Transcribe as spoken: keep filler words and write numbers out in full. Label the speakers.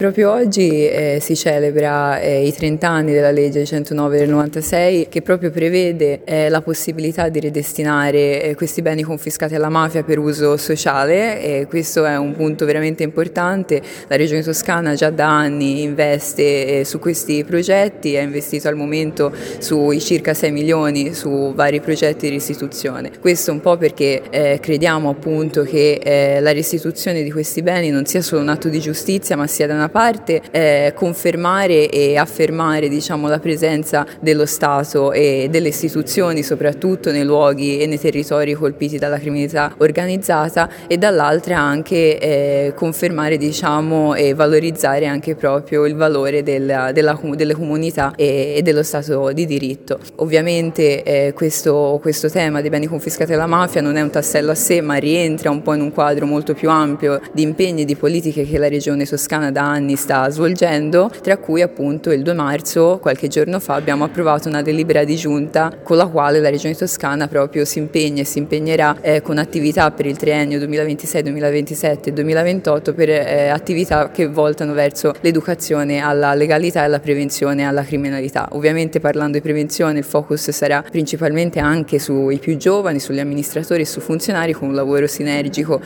Speaker 1: Proprio oggi eh, si celebra eh, i trenta anni della legge centonove del novantasei, che proprio prevede eh, la possibilità di ridestinare eh, questi beni confiscati alla mafia per uso sociale, e questo è un punto veramente importante. La Regione Toscana già da anni investe eh, su questi progetti, ha investito al momento sui circa sei milioni su vari progetti di restituzione. Questo un po' perché eh, crediamo appunto che eh, la restituzione di questi beni non sia solo un atto di giustizia, ma sia da una parte eh, confermare e affermare, diciamo, la presenza dello Stato e delle istituzioni soprattutto nei luoghi e nei territori colpiti dalla criminalità organizzata, e dall'altra anche eh, confermare, diciamo, e valorizzare anche proprio il valore della, della, delle comunità e, e dello Stato di diritto. Ovviamente eh, questo, questo tema dei beni confiscati alla mafia non è un tassello a sé, ma rientra un po' in un quadro molto più ampio di impegni e di politiche che la Regione Toscana da anni sta svolgendo, tra cui appunto il due marzo, qualche giorno fa, abbiamo approvato una delibera di giunta con la quale la Regione Toscana proprio si impegna e si impegnerà eh, con attività per il triennio duemilaventisei duemilaventisette e duemilaventotto per eh, attività che voltano verso l'educazione alla legalità e alla prevenzione alla criminalità. Ovviamente, parlando di prevenzione, il focus sarà principalmente anche sui più giovani, sugli amministratori e su funzionari, con un lavoro sinergico